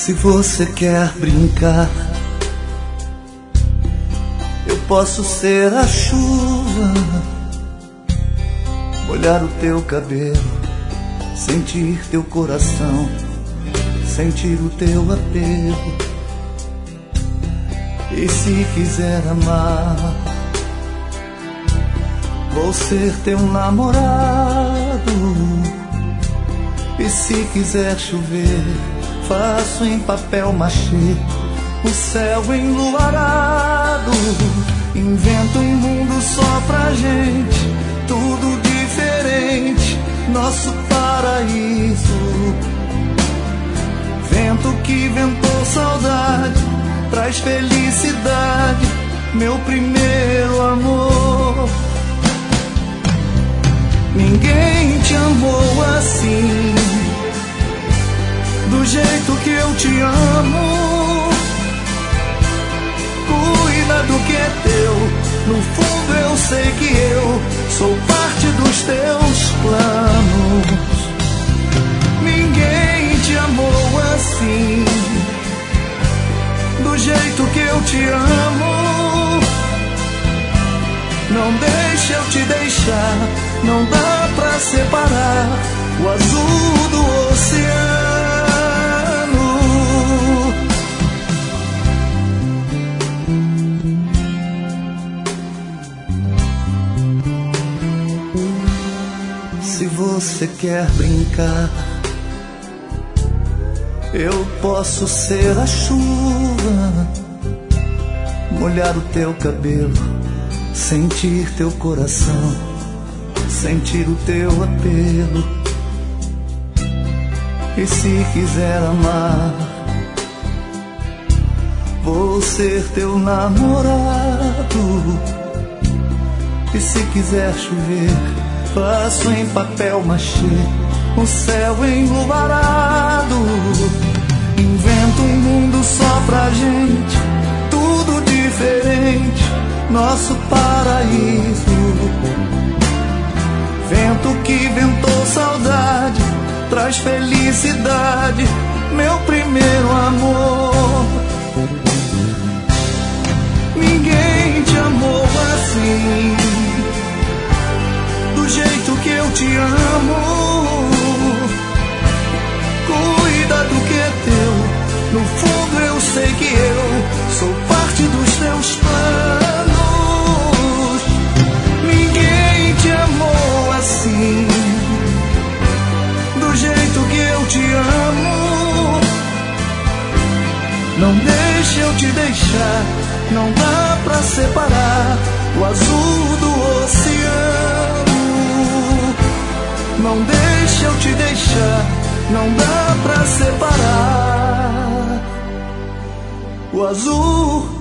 Se você quer brincar, eu posso ser a chuva, molhar o teu cabelo, sentir teu coração, sentir o teu apelo. E se quiser amar, vou ser teu namorado. E se quiser chover, faço em papel machê o céu enluarado. Invento um mundo só pra gente, tudo diferente, nosso paraíso. Vento que ventou saudade, traz felicidade, meu primeiro amor. Ninguém te amou assim, do jeito que eu te amo. Cuida do que é teu, no fundo eu sei que eu sou parte dos teus planos. Ninguém te amou assim, do jeito que eu te amo. Não deixa eu te deixar, não dá pra separar o azul do oceano. Se você quer brincar, eu posso ser a chuva, molhar o teu cabelo, sentir teu coração, sentir o teu apelo. E se quiser amar, vou ser teu namorado. E se quiser chover, faço em papel machê o céu enluarado. Invento um mundo só pra gente, tudo diferente, nosso paraíso. Vento que ventou saudade, traz felicidade, meu primeiro amor. Ninguém te amou assim, do jeito que eu te amo. Cuida do que é teu, no fundo eu sei que eu sou parte dos teus planos. Ninguém te amou assim, do jeito que eu te amo. Não deixa eu te deixar, não dá pra separar o azul do oceano. Não deixa eu te deixar, não dá pra separar o azul